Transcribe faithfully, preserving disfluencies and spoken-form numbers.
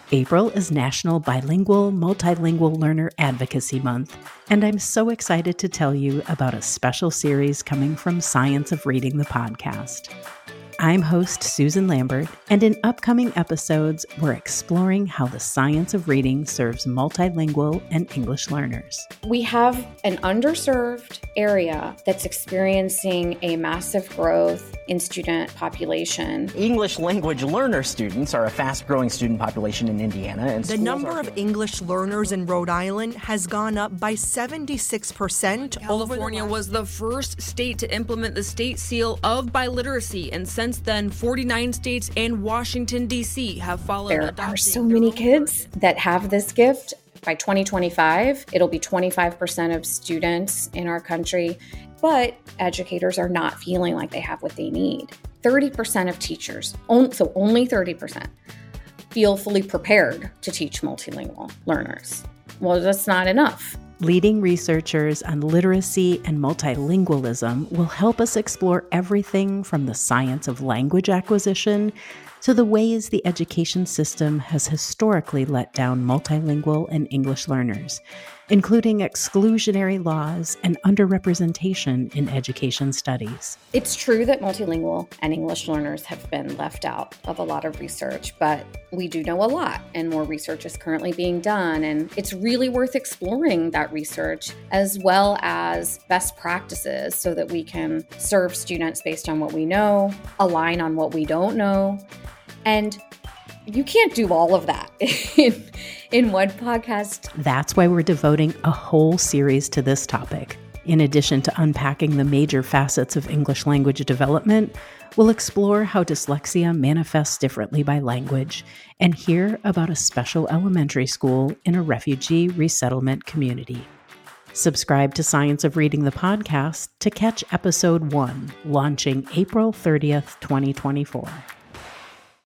April is National Bilingual Multilingual Learner Advocacy Month, and I'm so excited to tell you about a special series coming from Science of Reading, the podcast. I'm host Susan Lambert, and in upcoming episodes, we're exploring how the science of reading serves multilingual and English learners. We have an underserved area that's experiencing a massive growth in student population. English language learner students are a fast-growing student population in Indiana. And the number of English learners in Rhode Island has gone up by seventy-six percent. California was the first state to implement the state seal of biliteracy, and since then, forty-nine states and Washington, D C have followed. There are so many kids that have this gift. By twenty twenty-five, it'll be twenty-five percent of students in our country, but educators are not feeling like they have what they need. thirty percent of teachers, so only thirty percent, feel fully prepared to teach multilingual learners. Well, that's not enough. Leading researchers on literacy and multilingualism will help us explore everything from the science of language acquisition to the ways the education system has historically let down multilingual and English learners, including exclusionary laws and underrepresentation in education studies. It's true that multilingual and English learners have been left out of a lot of research, but we do know a lot, and more research is currently being done, and it's really worth exploring that research as well as best practices so that we can serve students based on what we know, align on what we don't know, and you can't do all of that in, in one podcast. That's why we're devoting a whole series to this topic. In addition to unpacking the major facets of English language development, we'll explore how dyslexia manifests differently by language and hear about a special elementary school in a refugee resettlement community. Subscribe to Science of Reading, the podcast to catch episode one, launching April thirtieth, twenty twenty-four.